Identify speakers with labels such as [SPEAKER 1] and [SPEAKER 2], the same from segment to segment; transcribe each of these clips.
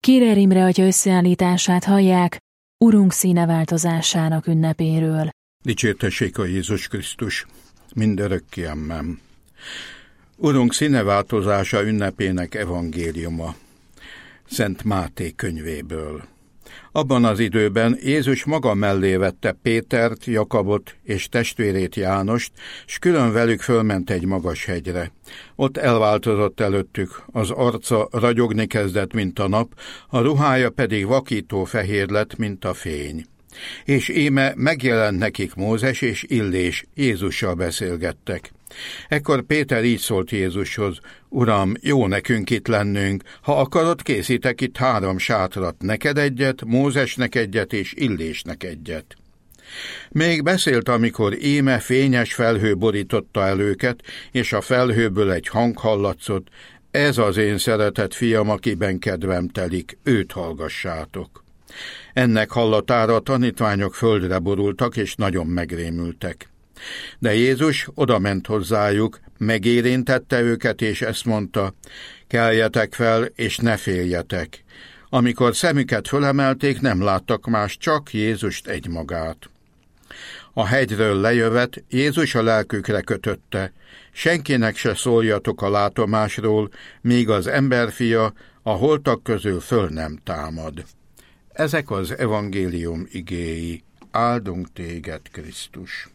[SPEAKER 1] Kérer Imre atya összeállítását hallják Urunk színeváltozásának ünnepéről.
[SPEAKER 2] Dicsértessék a Jézus Krisztus, mindörökké amen. Urunk színeváltozása ünnepének evangéliuma, Szent Máté könyvéből. Abban az időben Jézus maga mellé vette Pétert, Jakabot és testvérét Jánost, s külön velük fölment egy magas hegyre. Ott elváltozott előttük, az arca ragyogni kezdett, mint a nap, a ruhája pedig vakító fehér lett, mint a fény. És íme megjelent nekik Mózes és Illés, Jézussal beszélgettek. Ekkor Péter így szólt Jézushoz: Uram, jó nekünk itt lennünk, ha akarod, készítek itt 3 sátrat, neked egyet, Mózesnek egyet és Illésnek egyet. Még beszélt, amikor íme fényes felhő borította el őket, és a felhőből egy hang hallatszott: ez az én szeretett fiam, akiben kedvem telik, őt hallgassátok. Ennek hallatára a tanítványok földre borultak, és nagyon megrémültek. De Jézus odament hozzájuk, megérintette őket, és ezt mondta: keljetek fel, és ne féljetek. Amikor szemüket fölemelték, nem láttak más, csak Jézust egymagát. A hegyről lejövet, Jézus a lelkükre kötötte: senkinek se szóljatok a látomásról, míg az emberfia a holtak közül föl nem támad. Ezek az evangélium igéi. Áldunk téged, Krisztus!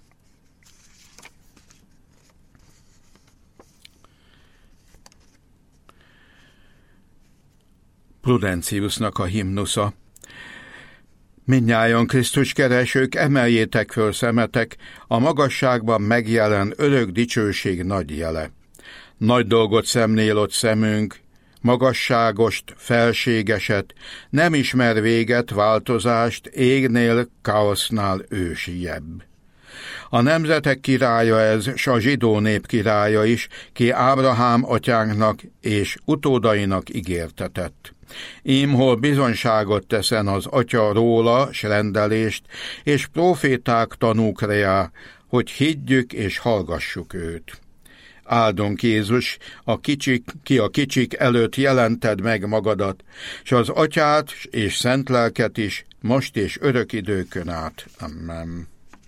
[SPEAKER 2] Prudenciusnak a himnusza. Mindnyájan Krisztus keresők, emeljétek föl szemetek, a magasságban megjelen örök dicsőség nagy jele. Nagy dolgot szemlélott szemünk, magasságost, felségeset, nem ismer véget, változást, égnél, káosznál ősiebb. A nemzetek királya ez, s a zsidó nép királya is, ki Ábrahám atyánknak és utódainak ígértetett. Ím, hol bizonyságot teszen az atya róla, s rendelést, és próféták tanúk reá, hogy higgyük és hallgassuk őt. Áldunk Jézus, ki a kicsik előtt jelented meg magadat, s az atyát és szent lelket is, most és örök időkön át. Amen.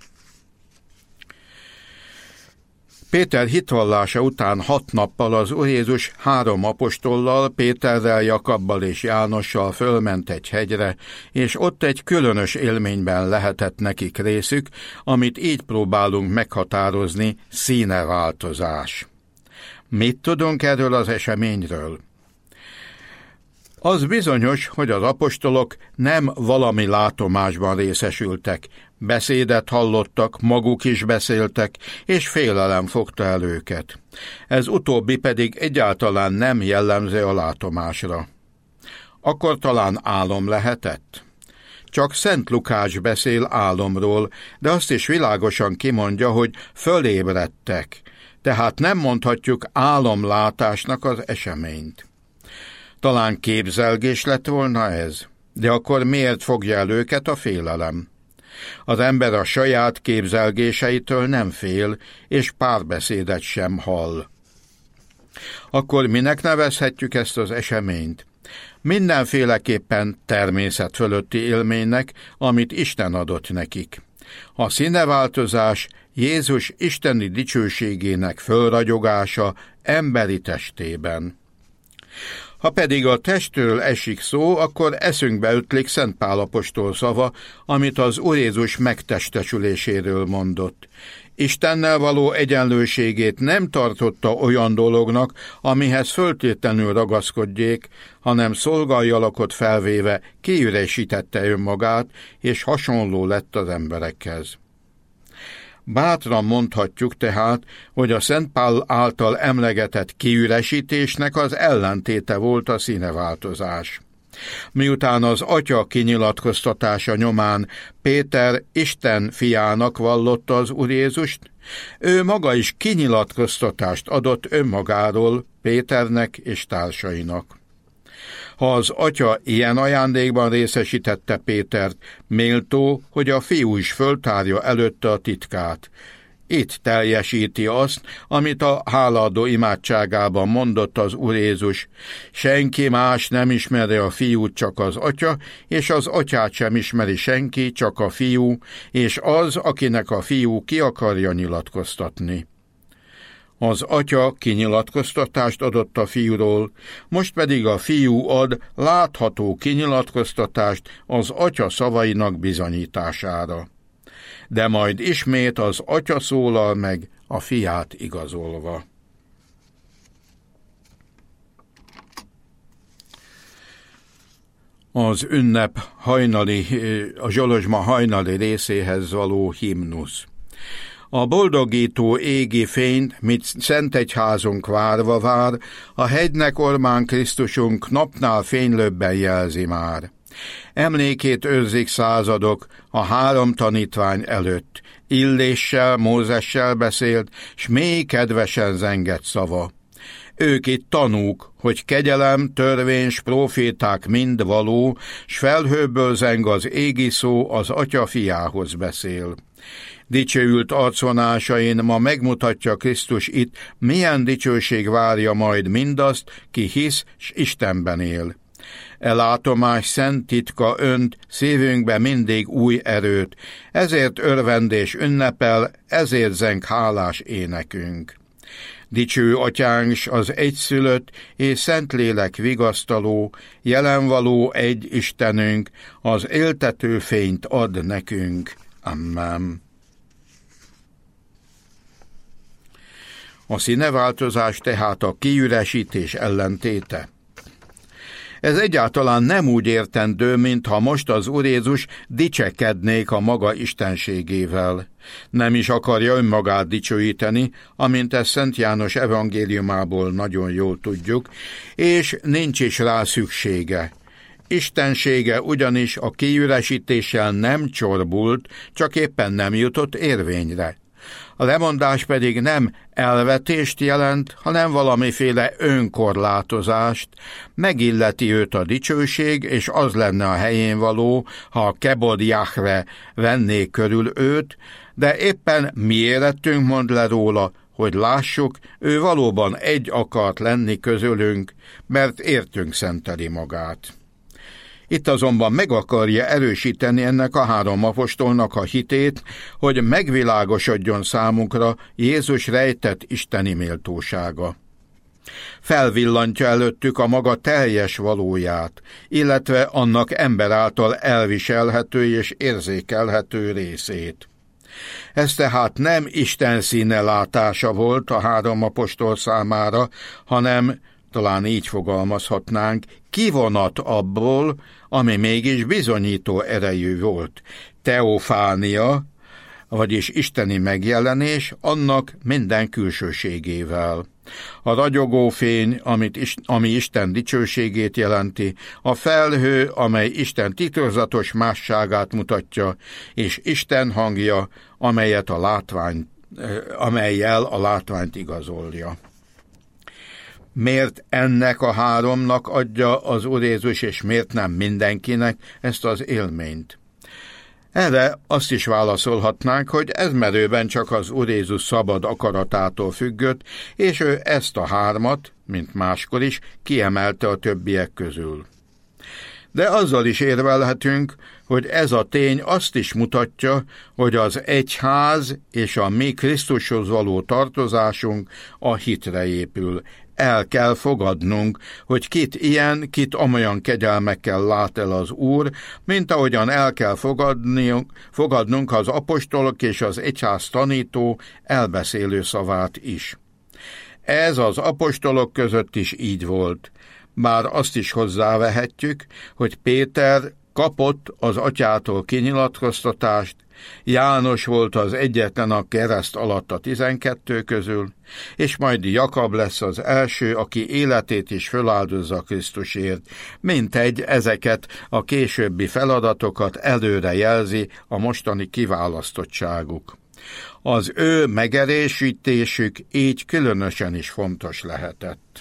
[SPEAKER 2] Péter hitvallása után 6 nappal az Úr Jézus 3 apostollal, Péterrel, Jakabbal és Jánossal fölment egy hegyre, és ott egy különös élményben lehetett nekik részük, amit így próbálunk meghatározni: színeváltozás. Mit tudunk erről az eseményről? Az bizonyos, hogy az apostolok nem valami látomásban részesültek, beszédet hallottak, maguk is beszéltek, és félelem fogta el őket. Ez utóbbi pedig egyáltalán nem jellemző a látomásra. Akkor talán álom lehetett? Csak Szent Lukács beszél álomról, de azt is világosan kimondja, hogy fölébredtek, tehát nem mondhatjuk álomlátásnak az eseményt. Talán képzelgés lett volna ez, de akkor miért fogja el őket a félelem? Az ember a saját képzelgéseitől nem fél, és párbeszédet sem hall. Akkor minek nevezhetjük ezt az eseményt? Mindenféleképpen természet fölötti élménynek, amit Isten adott nekik. A színeváltozás Jézus isteni dicsőségének fölragyogása emberi testében. Ha pedig a testről esik szó, akkor eszünkbe ötlik Szent Pál apostol szava, amit az Úr Jézus megtestesüléséről mondott. Istennel való egyenlőségét nem tartotta olyan dolognak, amihez föltétlenül ragaszkodjék, hanem szolgai alakot felvéve kiüresítette önmagát, és hasonló lett az emberekhez. Bátran mondhatjuk tehát, hogy a Szent Pál által emlegetett kiüresítésnek az ellentéte volt a színeváltozás. Miután az atya kinyilatkoztatása nyomán Péter Isten fiának vallotta az Úr Jézust, ő maga is kinyilatkoztatást adott önmagáról Péternek és társainak. Ha az atya ilyen ajándékban részesítette Pétert, méltó, hogy a fiú is föltárja előtte a titkát. Itt teljesíti azt, amit a hálaadó imádságában mondott az Úr Jézus: senki más nem ismeri a fiút, csak az Atya, és az Atyát sem ismeri senki, csak a fiú, és az, akinek a fiú ki akarja nyilatkoztatni. Az Atya kinyilatkoztatást adott a fiúról, most pedig a fiú ad látható kinyilatkoztatást az Atya szavainak bizonyítására. De majd ismét az Atya szólal meg, a fiát igazolva. Az ünnep a zsolozsma hajnali részéhez való himnusz. A boldogító égi fényt, mit Szentegyházunk várva vár, a hegynek ormán Krisztusunk napnál fénylőbben jelzi már. Emlékét őrzik századok a 3 tanítvány előtt, Illéssel, Mózessel beszélt, s mély kedvesen zengett szava. Ők itt tanúk, hogy kegyelem, törvény s próféták mind való, s felhőből zeng az égi szó, az Atya fiához beszél. Dicsőült arcvonásain ma megmutatja Krisztus itt, milyen dicsőség várja majd mindazt, ki hisz, s Istenben él. E látomás szent titka önt szívünkbe mindig új erőt, ezért örvendés ünnepel, ezért zeng hálás énekünk. Dicső Atyánk s az egyszülött és Szentlélek vigasztaló, jelenvaló egy Istenünk, az éltető fényt ad nekünk. Amen. A színeváltozás tehát a kiüresítés ellentéte. Ez egyáltalán nem úgy értendő, mintha most az Úr Jézus dicsekednék a maga istenségével. Nem is akarja önmagát dicsőíteni, amint ezt Szent János evangéliumából nagyon jól tudjuk, és nincs is rá szüksége. Istensége ugyanis a kiüresítéssel nem csorbult, csak éppen nem jutott érvényre. A lemondás pedig nem elvetést jelent, hanem valamiféle önkorlátozást, megilleti őt a dicsőség, és az lenne a helyén való, ha a Kebod Jahve venné körül őt, de éppen mi érettünk mond le róla, hogy lássuk, ő valóban egy akart lenni közülünk, mert értünk szenteli magát. Itt azonban meg akarja erősíteni ennek a 3 apostolnak a hitét, hogy megvilágosodjon számunkra Jézus rejtett isteni méltósága. Felvillantja előttük a maga teljes valóját, illetve annak ember által elviselhető és érzékelhető részét. Ez tehát nem Isten színe látása volt a 3 apostol számára, hanem, talán így fogalmazhatnánk, kivonat abból, ami mégis bizonyító erejű volt. Teofánia, vagyis isteni megjelenés, annak minden külsőségével. A ragyogó fény, ami Isten dicsőségét jelenti, a felhő, amely Isten titokzatos másságát mutatja, és Isten hangja, amellyel a látványt igazolja. Miért ennek a 3-nak adja az Úr Jézus, és miért nem mindenkinek ezt az élményt? Erre azt is válaszolhatnánk, hogy ez merőben csak az Úr Jézus szabad akaratától függött, és ő ezt a 3-at, mint máskor is, kiemelte a többiek közül. De azzal is érvelhetünk, hogy ez a tény azt is mutatja, hogy az egyház és a mi Krisztushoz való tartozásunk a hitre épül. El kell fogadnunk, hogy kit ilyen, kit amolyan kegyelmekkel lát el az Úr, mint ahogyan el kell fogadnunk az apostolok és az egyház tanító elbeszélő szavát is. Ez az apostolok között is így volt. Bár azt is hozzávehetjük, hogy Péter kapott az Atyától kinyilatkoztatást, János volt az egyetlen a kereszt alatt a 12 közül, és majd Jakab lesz az első, aki életét is föláldozza Krisztusért, mintegy ezeket a későbbi feladatokat előre jelzi a mostani kiválasztottságuk. Az ő megerősítésük így különösen is fontos lehetett.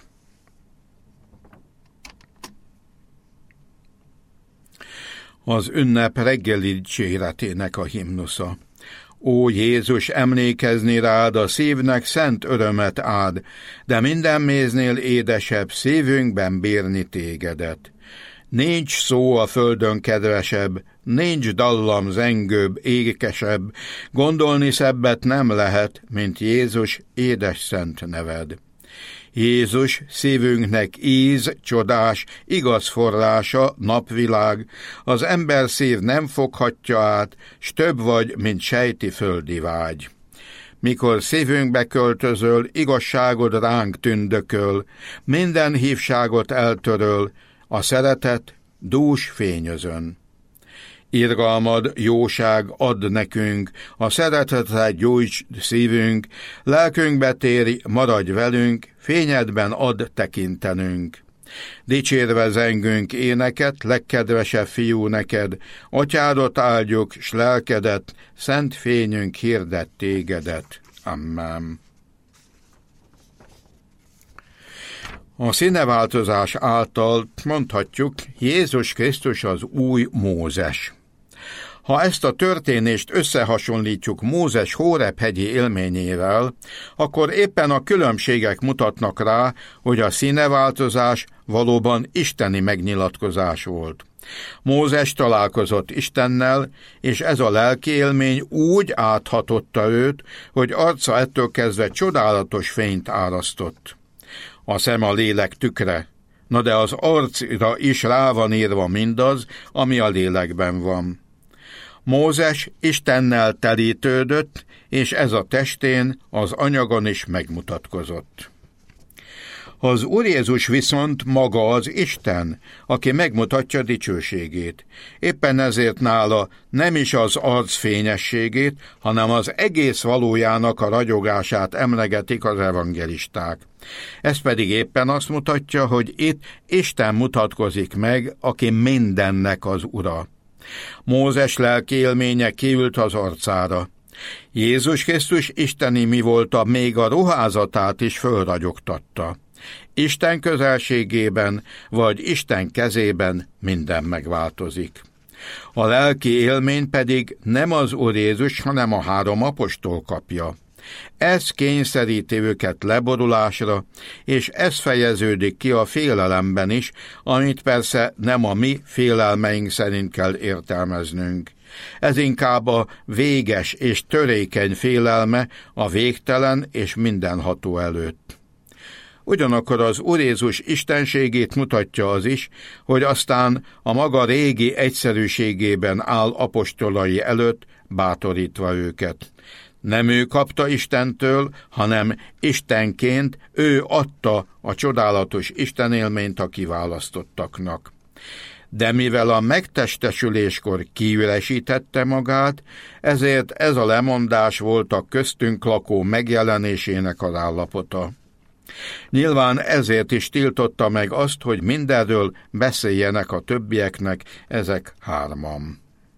[SPEAKER 2] Az ünnep reggeli dicséretének a himnusza. Ó Jézus, emlékezni rád a szívnek szent örömet ád, de minden méznél édesebb szívünkben bírni tégedet. Nincs szó a földön kedvesebb, nincs dallam zengőbb, ékesebb, gondolni szebbet nem lehet, mint Jézus édes szent neved. Jézus szívünknek íz, csodás, igaz forrása, napvilág, az ember szív nem foghatja át, s több vagy, mint sejti földi vágy. Mikor szívünkbe költözöl, igazságod ránk tündököl, minden hívságot eltöröl, a szeretet dús fényözön. Irgalmad, jóság ad nekünk, a szeretetet gyújts szívünk, lelkünkbe téri, maradj velünk, fényedben ad tekintenünk. Dicsérve zengünk éneket, legkedvesebb fiú neked, atyádat áldjuk, s lelkedet, szent fényünk hirdet tégedet. Amen. A színeváltozás által mondhatjuk, Jézus Krisztus az új Mózes. Ha ezt a történést összehasonlítjuk Mózes Hóreb hegyi élményével, akkor éppen a különbségek mutatnak rá, hogy a színeváltozás valóban isteni megnyilatkozás volt. Mózes találkozott Istennel, és ez a lelki élmény úgy áthatotta őt, hogy arca ettől kezdve csodálatos fényt árasztott. A szem a lélek tükre, na de az arcra is rá van írva mindaz, ami a lélekben van. Mózes Istennel telítődött, és ez a testén, az anyagon is megmutatkozott. Az Úr Jézus viszont maga az Isten, aki megmutatja dicsőségét. Éppen ezért nála nem is az arc fényességét, hanem az egész valójának a ragyogását emlegetik az evangelisták. Ez pedig éppen azt mutatja, hogy itt Isten mutatkozik meg, aki mindennek az ura. Mózes lelki élménye kiült az arcára. Jézus Krisztus isteni mi volta, még a ruházatát is fölragyogtatta. Isten közelségében, vagy Isten kezében minden megváltozik. A lelki élmény pedig nem az Úr Jézus, hanem a 3 apostol kapja. Ez kényszeríti őket leborulásra, és ez fejeződik ki a félelemben is, amit persze nem a mi félelmeink szerint kell értelmeznünk. Ez inkább a véges és törékeny félelme a végtelen és mindenható előtt. Ugyanakkor az Úr Jézus istenségét mutatja az is, hogy aztán a maga régi egyszerűségében áll apostolai előtt, bátorítva őket. Nem ő kapta Istentől, hanem Istenként ő adta a csodálatos istenélményt a kiválasztottaknak. De mivel a megtestesüléskor kiüresítette magát, ezért ez a lemondás volt a köztünk lakó megjelenésének az állapota. Nyilván ezért is tiltotta meg azt, hogy mindenről beszéljenek a többieknek ezek 3.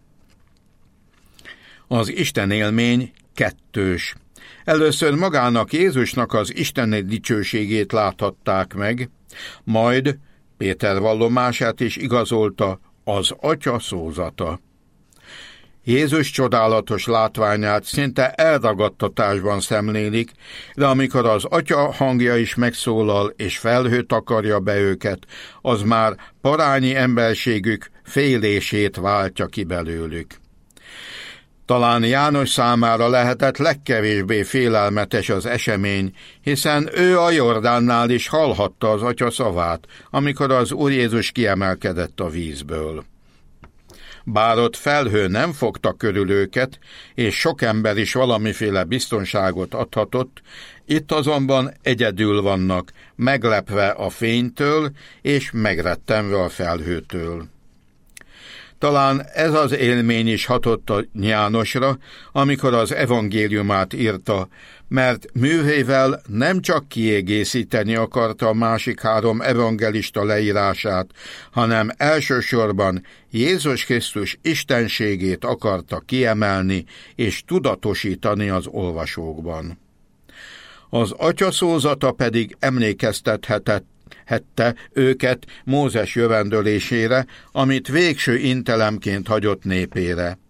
[SPEAKER 2] Az Isten élmény kettős. Először magának Jézusnak az isteni dicsőségét láthatták meg, majd Péter vallomását is igazolta az Atya szózata. Jézus csodálatos látványát szinte elragadtatásban szemlélik, de amikor az Atya hangja is megszólal és felhőt akarja be őket, az már parányi emberségük félését váltja ki belőlük. Talán János számára lehetett legkevésbé félelmetes az esemény, hiszen ő a Jordánnál is hallhatta az Atya szavát, amikor az Úr Jézus kiemelkedett a vízből. Bár ott felhő nem fogta körül őket, és sok ember is valamiféle biztonságot adhatott, itt azonban egyedül vannak, meglepve a fénytől és megrettenve a felhőtől. Talán ez az élmény is hatott a Jánosra, amikor az evangéliumát írta, mert művével nem csak kiegészíteni akarta a másik 3 evangelista leírását, hanem elsősorban Jézus Krisztus istenségét akarta kiemelni és tudatosítani az olvasókban. Az Atya szózata pedig emlékeztethette őket Mózes jövendölésére, amit végső intelemként hagyott népére.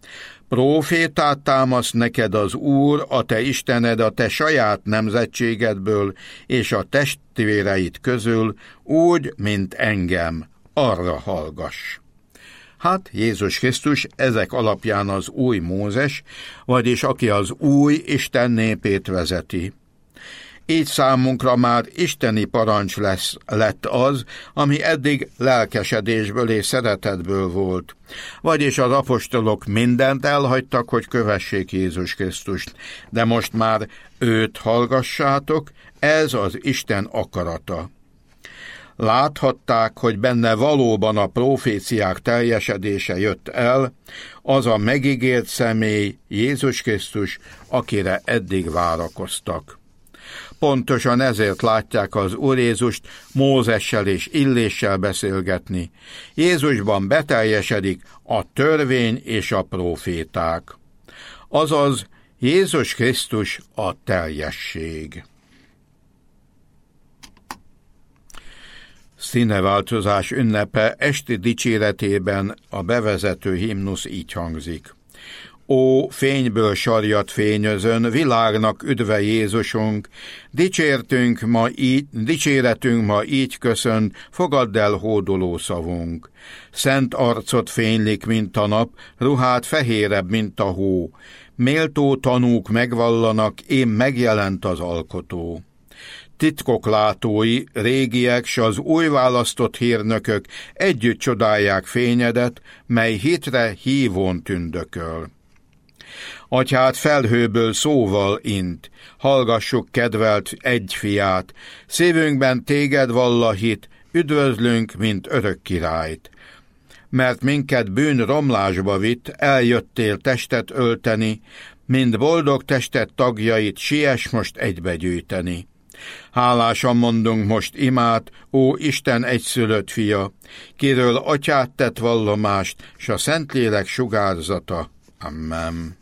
[SPEAKER 2] Prófétát támaszt neked az Úr, a te Istened a te saját nemzetségedből és a testvéreid közül, úgy, mint engem, arra hallgass. Hát Jézus Krisztus ezek alapján az új Mózes, vagyis aki az új Isten népét vezeti. Így számunkra már isteni parancs lett az, ami eddig lelkesedésből és szeretetből volt. Vagyis az apostolok mindent elhagytak, hogy kövessék Jézus Krisztust, de most már őt hallgassátok, ez az Isten akarata. Láthatták, hogy benne valóban a proféciák teljesedése jött el, az a megígért személy, Jézus Krisztus, akire eddig várakoztak. Pontosan ezért látják az Úr Jézust Mózessel és Illéssel beszélgetni. Jézusban beteljesedik a törvény és a próféták. Azaz Jézus Krisztus a teljesség. Színeváltozás ünnepe esti dicséretében a bevezető himnusz így hangzik. Ó, fényből sarjat fényözön, világnak üdve Jézusunk, dicséretünk ma így köszönt, fogadd el hódoló szavunk. Szent arcot fénylik, mint a nap, ruhád fehérebb, mint a hó. Méltó tanúk megvallanak, én megjelent az alkotó. Titkok látói, régiek, s az új választott hírnökök együtt csodálják fényedet, mely hitre hívón tündököl. Atyád felhőből szóval int, hallgassuk kedvelt egy fiát, szívünkben téged valla hit, üdvözlünk, mint örök királyt. Mert minket bűn romlásba vitt, eljöttél testet ölteni, mind boldog testet tagjait siess most egybegyűjteni. Hálásan mondunk most imát, ó Isten egyszülött fia, kiről atyát tett vallomást, s a Szentlélek sugárzata. Amen.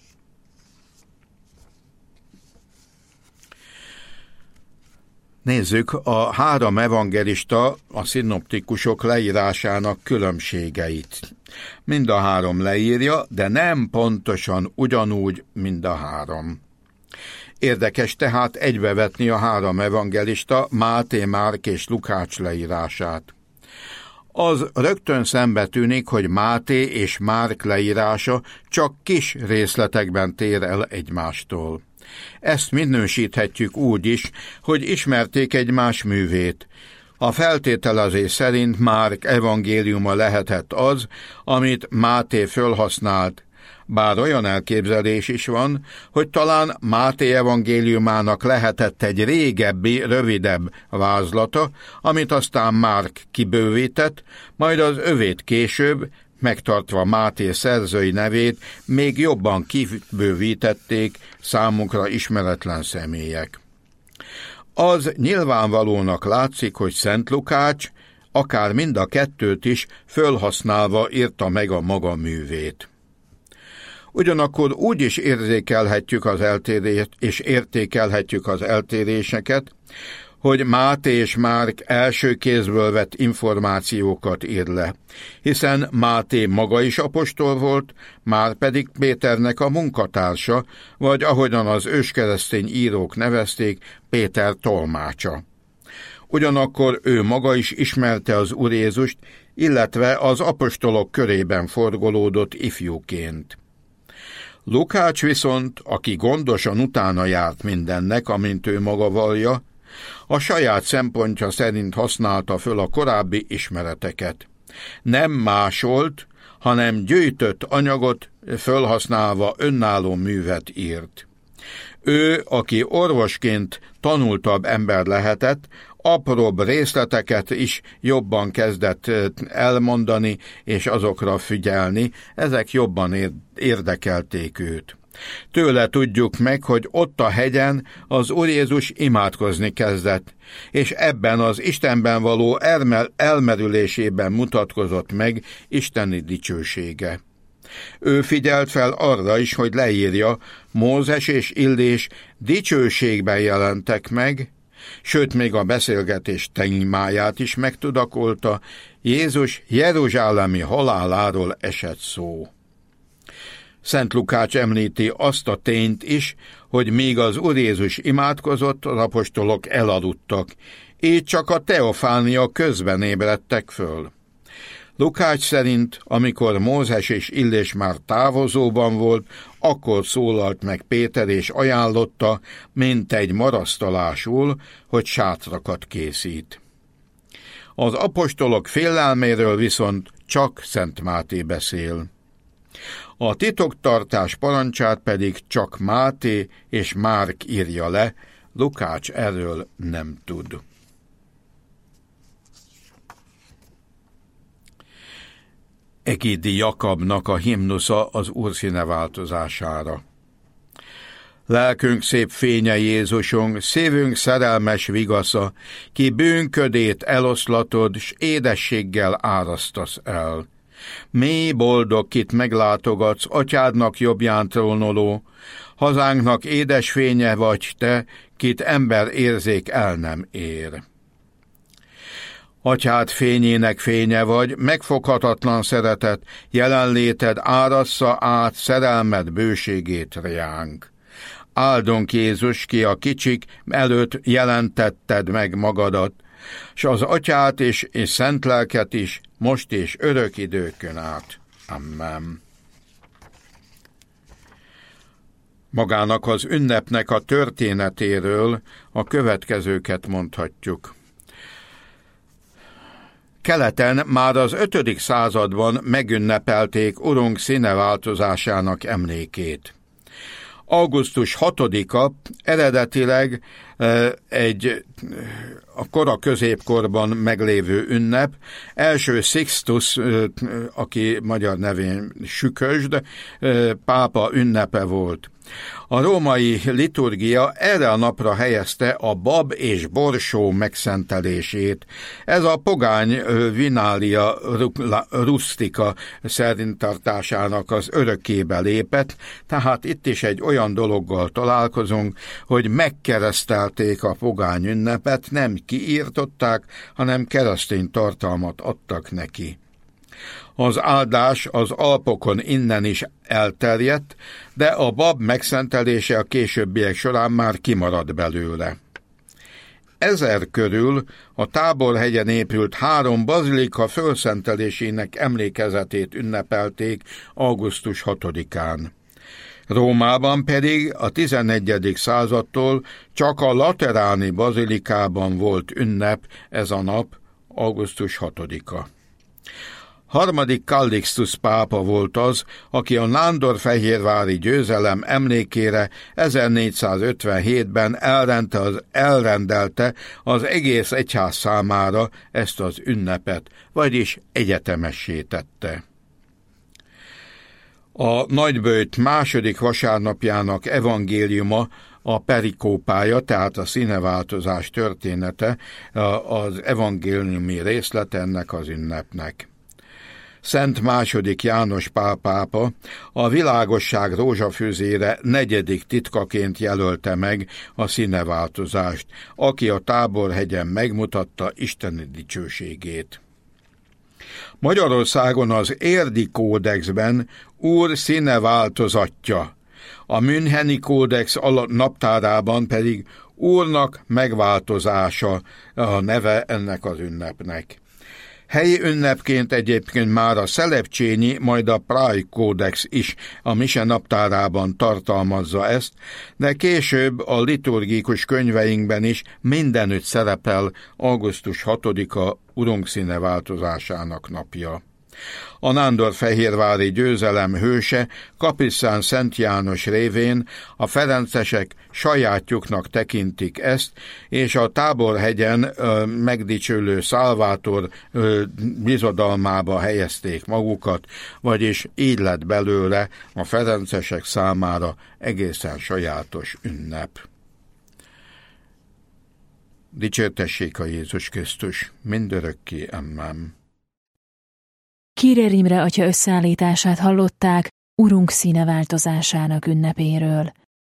[SPEAKER 2] Nézzük a három evangelista, a szinoptikusok leírásának különbségeit. Mind a három leírja, de nem pontosan ugyanúgy, mind a három. Érdekes tehát egybevetni a három evangelista, Máté, Márk és Lukács leírását. Az rögtön szembe tűnik, hogy Máté és Márk leírása csak kis részletekben tér el egymástól. Ezt minősíthetjük úgy is, hogy ismerték egymás művét. A feltételezés szerint Márk evangéliuma lehetett az, amit Máté fölhasznált, bár olyan elképzelés is van, hogy talán Máté evangéliumának lehetett egy régebbi, rövidebb vázlata, amit aztán Márk kibővített, majd az övét később, megtartva Máté szerzői nevét, még jobban kibővítették számunkra ismeretlen személyek. Az nyilvánvalónak látszik, hogy Szent Lukács akár mind a kettőt is fölhasználva írta meg a maga művét. Ugyanakkor úgy is érzékelhetjük az eltérést, és értékelhetjük az eltéréseket, hogy Máté és Márk első kézből vett információkat ír le, hiszen Máté maga is apostol volt, Márk pedig Péternek a munkatársa, vagy ahogyan az őskeresztény írók nevezték, Péter tolmácsa. Ugyanakkor ő maga is ismerte az Úr Jézust, illetve az apostolok körében forgolódott ifjúként. Lukács viszont, aki gondosan utána járt mindennek, amint ő maga vallja, a saját szempontja szerint használta föl a korábbi ismereteket. Nem másolt, hanem gyűjtött anyagot fölhasználva önálló művet írt. Ő, aki orvosként tanultabb ember lehetett, apróbb részleteket is jobban kezdett elmondani és azokra figyelni, ezek jobban érdekelték őt. Tőle tudjuk meg, hogy ott a hegyen az Úr Jézus imádkozni kezdett, és ebben az Istenben való elmerülésében mutatkozott meg isteni dicsősége. Ő figyelt fel arra is, hogy leírja, Mózes és Illés dicsőségben jelentek meg, sőt még a beszélgetés témáját is megtudakolta, Jézus jeruzsálemi haláláról esett szó. Szent Lukács említi azt a tényt is, hogy míg az Úr Jézus imádkozott, az apostolok elaludtak, így csak a teofánia közben ébredtek föl. Lukács szerint, amikor Mózes és Illés már távozóban volt, akkor szólalt meg Péter és ajánlotta, mintegy marasztalásul, hogy sátrakat készít. Az apostolok félelméről viszont csak Szent Máté beszél. A titoktartás parancsát pedig csak Máté és Márk írja le, Lukács erről nem tud. Egidi Jakabnak a himnusza az Úr színe változására. Lelkünk szép fénye Jézusunk, szívünk szerelmes vigasza, ki bűnködét eloszlatod, s édességgel árasztasz el. Mély boldog, kit meglátogatsz, atyádnak jobbján trónoló, hazánknak édes fénye vagy te, kit ember érzék el nem ér. Atyád fényének fénye vagy, megfoghatatlan szeretet, jelenléted árassza át szerelmed bőségét reánk. Áldunk Jézus, ki a kicsik előtt jelentetted meg magadat, s az atyát és szent lelket is, most és örök időkön át. Amen. Magának az ünnepnek a történetéről a következőket mondhatjuk. Keleten már az 5. században megünnepelték Urunk színe változásának emlékét. Augusztus 6-a eredetileg a kora középkorban meglévő ünnep, első Sixtus, aki magyar nevén Sükösd, pápa ünnepe volt. A római liturgia erre a napra helyezte a bab és borsó megszentelését. Ez a pogány Vinalia Rustica szerinttartásának az örökkébe lépett, tehát itt is egy olyan dologgal találkozunk, hogy megkeresztelték a pogány ünnepet, nem kiírtották, hanem keresztény tartalmat adtak neki. Az áldás az Alpokon innen is elterjedt, de a bab megszentelése a későbbiek során már kimaradt belőle. 1000 körül a Táborhegyen épült 3 bazilika fölszentelésének emlékezetét ünnepelték augusztus 6-án. Rómában pedig a 11. századtól csak a lateráni bazilikában volt ünnep ez a nap, augusztus 6-a. 3. Callixtus pápa volt az, aki a nándorfehérvári győzelem emlékére 1457-ben elrendelte az egész egyház számára ezt az ünnepet, vagyis egyetemessé tette. A nagyböjt második vasárnapjának evangéliuma a perikópája, tehát a színeváltozás története, az evangéliumi részlet ennek az ünnepnek. Szent II. János Pál pápa a világosság rózsafűzére 4. titkaként jelölte meg a színeváltozást, aki a Táborhegyen megmutatta isteni dicsőségét. Magyarországon az Érdi kódexben Úr színeváltozatja, a Müncheni kódex naptárában pedig Úrnak megváltozása a neve ennek az ünnepnek. Helyi ünnepként egyébként már a szelepcsényi, majd a Práj kódex is a mise naptárában tartalmazza ezt, de később a liturgikus könyveinkben is mindenütt szerepel augusztus 6-a Urunk színe változásának napja. A nándorfehérvári győzelem hőse, Kapisztán Szent János révén a ferencesek sajátjuknak tekintik ezt, és a Táborhegyen megdicsőlő Szálvátor bizodalmába helyezték magukat, vagyis így lett belőle a ferencesek számára egészen sajátos ünnep. Dicsértessék a Jézus Krisztus, mindörökké, amen.
[SPEAKER 1] Kírer Imre atya összeállítását hallották Urunk színe változásának ünnepéről.